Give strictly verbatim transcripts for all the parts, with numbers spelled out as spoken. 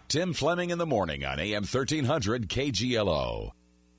Tim Fleming in the morning on A M thirteen hundred K G L O.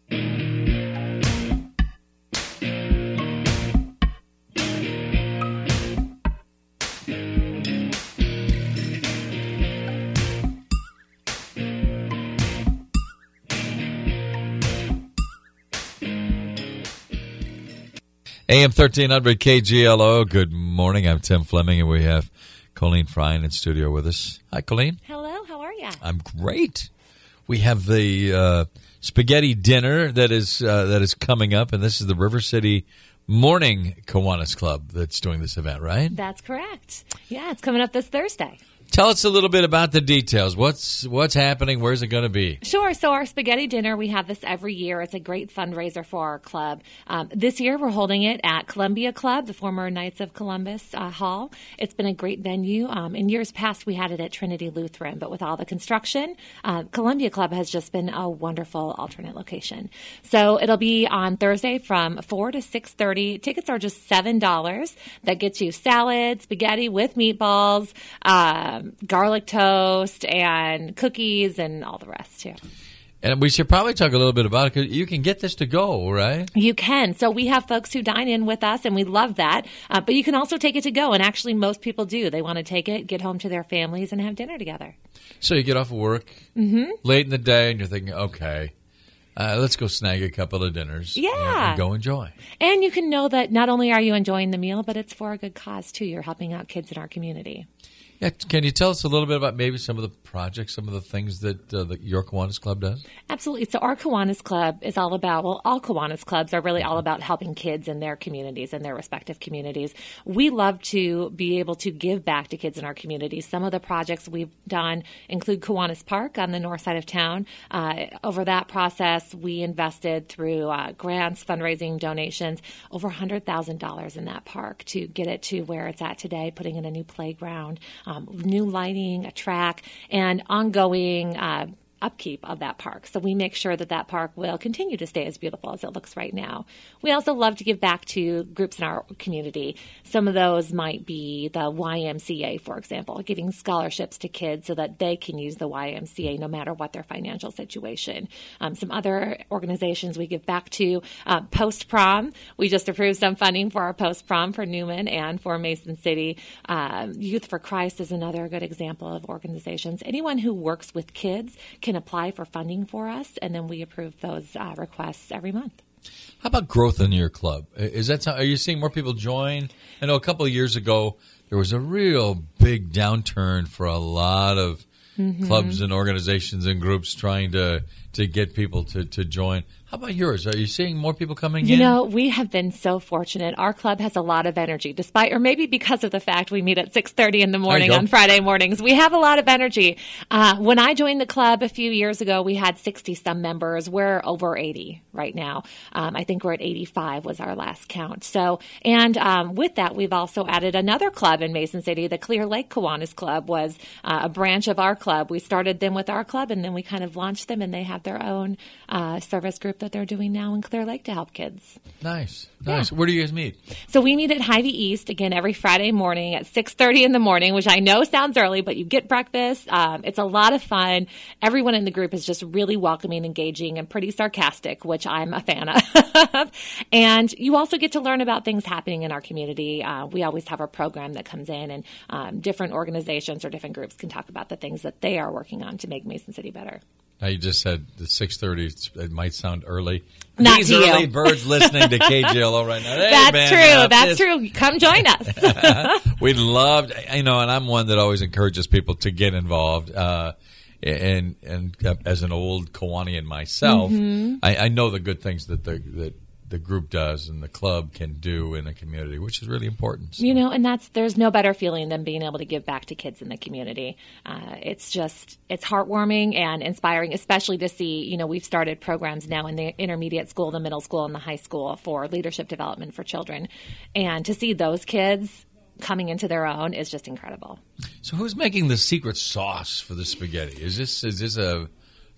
A M thirteen hundred K G L O. Good morning. I'm Tim Fleming, and we have Colleen Fryan in studio with us. Hi, Colleen. Hello. How are you? I'm great. We have the uh, spaghetti dinner that is uh, that is coming up, and this is the River City Morning Kiwanis Club that's doing this event, right? That's correct. Yeah, it's coming up this Thursday. Tell us a little bit about the details. What's what's happening? Where's it going to be? Sure. So our spaghetti dinner, we have this every year. It's a great fundraiser for our club. Um, this year, we're holding it at Columbia Club, the former Knights of Columbus uh, Hall. It's been a great venue. Um, in years past, we had it at Trinity Lutheran, but with all the construction, uh, Columbia Club has just been a wonderful alternate location. So it'll be on Thursday from four to six thirty. Tickets are just seven dollars. That gets you salad, spaghetti with meatballs, uh, garlic toast and cookies and all the rest too. And we should probably talk a little bit about it because you can get this to go, right? You can. So we have folks who dine in with us, and we love that. Uh, but you can also take it to go, and actually most people do. They want to take it, get home to their families, and have dinner together. So you get off of work mm-hmm. late in the day, and you're thinking, okay, uh, let's go snag a couple of dinners. Yeah. And, and go enjoy. And you can know that not only are you enjoying the meal, but it's for a good cause too. You're helping out kids in our community. Yeah, can you tell us a little bit about maybe some of the projects, some of the things that uh, the, your Kiwanis Club does? Absolutely. So our Kiwanis Club is all about, well, all Kiwanis Clubs are really all about helping kids in their communities, in their respective communities. We love to be able to give back to kids in our communities. Some of the projects we've done include Kiwanis Park on the north side of town. Uh, over that process, we invested through uh, grants, fundraising, donations, over one hundred thousand dollars in that park to get it to where it's at today, putting in a new playground, Um, new lighting, a track, and ongoing uh, upkeep of that park. So we make sure that that park will continue to stay as beautiful as it looks right now. We also love to give back to groups in our community. Some of those might be the Y M C A, for example, giving scholarships to kids so that they can use the Y M C A no matter what their financial situation. Um, some other organizations we give back to, uh, post-prom. We just approved some funding for our post-prom for Newman and for Mason City. Uh, Youth for Christ is another good example of organizations. Anyone who works with kids can apply for funding for us, and then we approve those uh, requests every month. How about growth in your club? Is that are you seeing more people join? I know a couple of years ago there was a real big downturn for a lot of mm-hmm. clubs and organizations and groups trying to to get people to, to join. How about yours? Are you seeing more people coming you in? You know, we have been so fortunate. Our club has a lot of energy, despite, or maybe because of the fact we meet at six thirty in the morning on Friday mornings. We have a lot of energy. Uh, when I joined the club a few years ago, we had sixty-some members. We're over eighty right now. Um, I think we're at eighty-five was our last count. So, and um, with that, we've also added another club in Mason City. The Clear Lake Kiwanis Club was uh, a branch of our club. We started them with our club, and then we kind of launched them, and they have their own uh, service group that they're doing now in Clear Lake to help kids. Nice. Nice. Yeah. Where do you guys meet? So we meet at Hy-Vee East, again, every Friday morning at six thirty in the morning, which I know sounds early, but you get breakfast. Um, it's a lot of fun. Everyone in the group is just really welcoming, engaging, and pretty sarcastic, which I'm a fan of. And you also get to learn about things happening in our community. Uh, we always have a program that comes in, and um, different organizations or different groups can talk about the things that they are working on to make Mason City better. Now, you just said the six thirty, it might sound early. Not These to you. early birds listening to K G L O right now. Hey, That's man, true. uh, That's this. true. Come join us. We'd love, you know, and I'm one that always encourages people to get involved. Uh, and and uh, as an old Kiwanian myself, mm-hmm. I, I know the good things that the that the group does and the club can do in a community, which is really important. So. You know, and that's there's no better feeling than being able to give back to kids in the community. Uh, it's just it's heartwarming and inspiring, especially to see. You know, we've started programs now in the intermediate school, the middle school, and the high school for leadership development for children, and to see those kids coming into their own is just incredible. So, who's making the secret sauce for the spaghetti? Is this is this a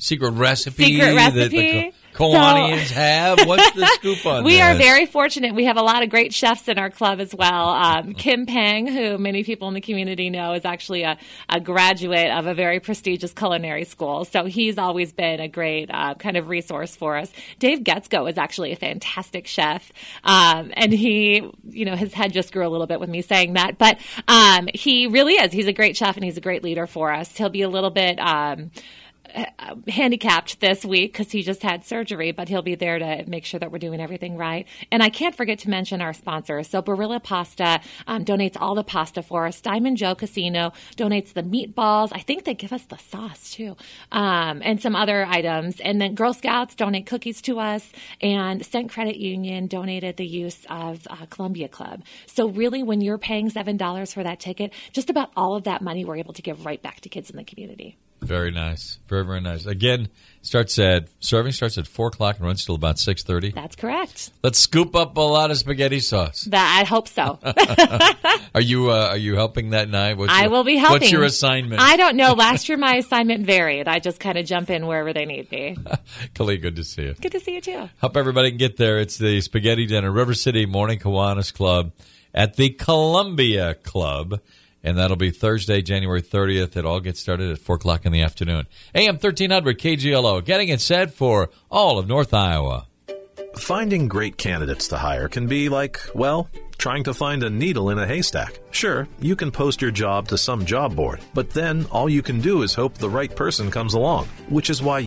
secret recipe, Secret that the recipe. Ko- Kiwanians so, have? What's the scoop on we this? are very fortunate. We have a lot of great chefs in our club as well. Um, Kim Pang, who many people in the community know, is actually a, a graduate of a very prestigious culinary school. So he's always been a great uh, kind of resource for us. Dave Getzko is actually a fantastic chef. Um, and he, you know, his head just grew a little bit with me saying that. But um, he really is. He's a great chef and he's a great leader for us. He'll be a little bit... Um, handicapped this week because he just had surgery, but he'll be there to make sure that we're doing everything right. And I can't forget to mention our sponsors. So Barilla Pasta um, donates all the pasta for us. Diamond Joe Casino donates the meatballs. I think they give us the sauce too, um, and some other items. And then Girl Scouts donate cookies to us, and Cent Credit Union donated the use of uh, Columbia Club. So really, when you're paying seven dollars for that ticket, just about all of that money we're able to give right back to kids in the community. Very nice. Very, very nice. Again, starts at serving starts at four o'clock and runs till about six thirty. That's correct. Let's scoop up a lot of spaghetti sauce. That I hope so. Are you uh, are you helping that night? What's I your, will be helping. What's your assignment? I don't know. Last year my assignment varied. I just kind of jump in wherever they need me. Kali, good to see you. Good to see you too. Hope everybody can get there. It's the Spaghetti Dinner, River City Morning Kiwanis Club at the Columbia Club. And that'll be Thursday, January thirtieth. It all gets started at four o'clock in the afternoon. A M thirteen hundred K G L O, getting it set for all of North Iowa. Finding great candidates to hire can be like, well, trying to find a needle in a haystack. Sure, you can post your job to some job board, but then all you can do is hope the right person comes along, which is why